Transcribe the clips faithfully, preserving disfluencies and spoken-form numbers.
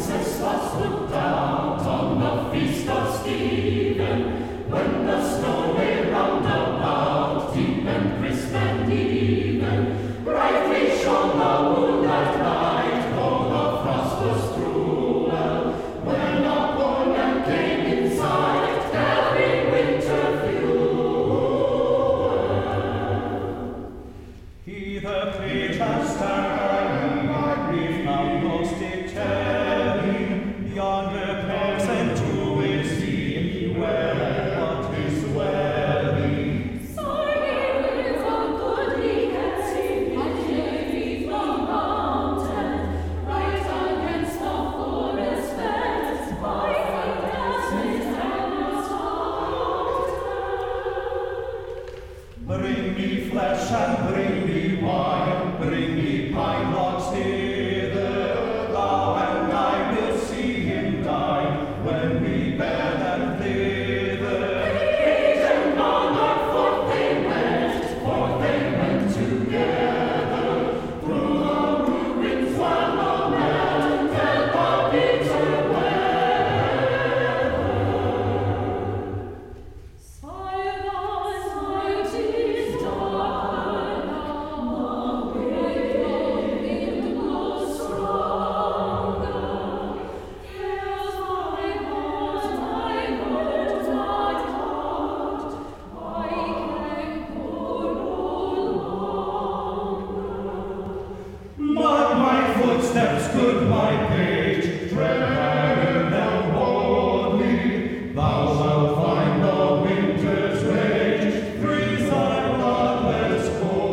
Wenceslas looked out on the feast of Stephen, when the snow lay round about, deep and crisp and even. Brightly shone the moonlight light, though the frost was cruel, when a poor man came in sight, carrying winter fuel. He the page has turned, my grief now most it telling, yonder peasant who will see me well, what is dwelling. Sorry with a goodly head, and heavy from mountain, right against the forest fence, by the desert and the Bring me flesh and bring me wine, bring me pine logs hither, thou and I will see him die, when we bear them thither. Page and monarch, forth they went, forth they went together, through the ruins while the men felt the bitter weather. silence, night is dark, the wind blows stronger. Here's my heart, my heart, my heart, I can go no longer. Mark my footsteps, good my page, tread heaven and boldly, thou shalt find the winter's rage, freeze thy bloodless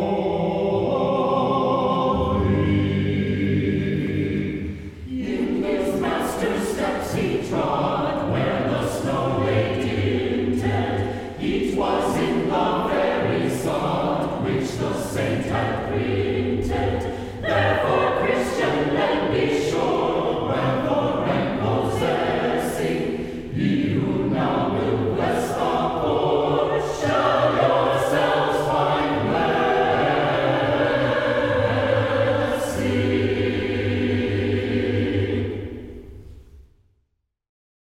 body. In his master's steps he trod, where the snow lay dinted. It was in the very sod which the saint had preached.